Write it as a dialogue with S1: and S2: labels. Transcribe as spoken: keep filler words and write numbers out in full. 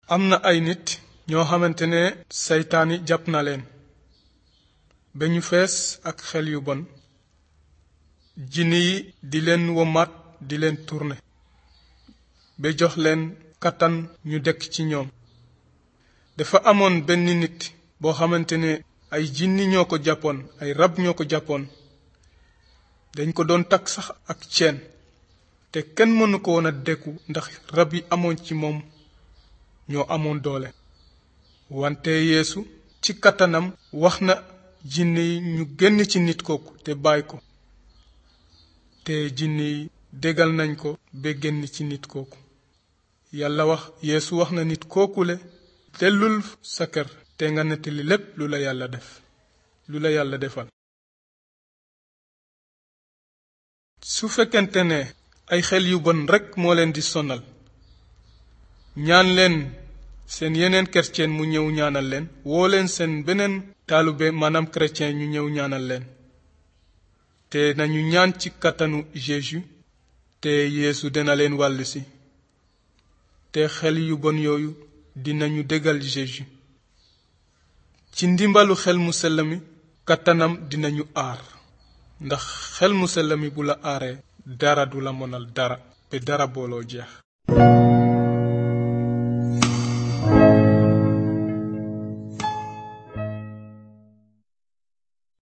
S1: am na ay nit ñoo xamante ne saytaani jàpp na leen ba ñu fees ak xel yu bon jinni yi di leen womaat di leen tourner ba jox leen kattan ñu dëkk ci ñoom. dafa amoon benn nit boo xamante ne ay jinni ñoo ko jàppoon ay rab ñoo ko jàppoon dañ ko doon takk sax ak ceen te kenn mënu ko woon a dékku ndax rab yi amoon ci moom ñoo amoon doole. wante Yeesu ci kattanam wax na jinni yi ñu génn ci nit kooku te bàyyi ko te jinni yi déggal nañ ko ba génn ci nit kooku. yàlla wax Yeesu wax na nit kookule dellul sa kër te nga nettali lépp lu la yàlla def lu la yàlla defal. su fekkente ne ay xel yu bon rekk moo leen di sonal ñaan leen seen yeneen chrétien mu ñëw ñaanal leen, woo leen seen beneen taalube maanaam chrétien ñu ñëw ñaanal leen te nañu ñaan ci kattanu Jésus te Yeesu dina leen wàll si te xel yu bon yooyu dinañu déggal Jésus. ci ndimbalu xel mu sell mi kattanam dinañu aar ndax xel mu sell mi bu la aaree dara du la mënal dara ba dara booloo jeex.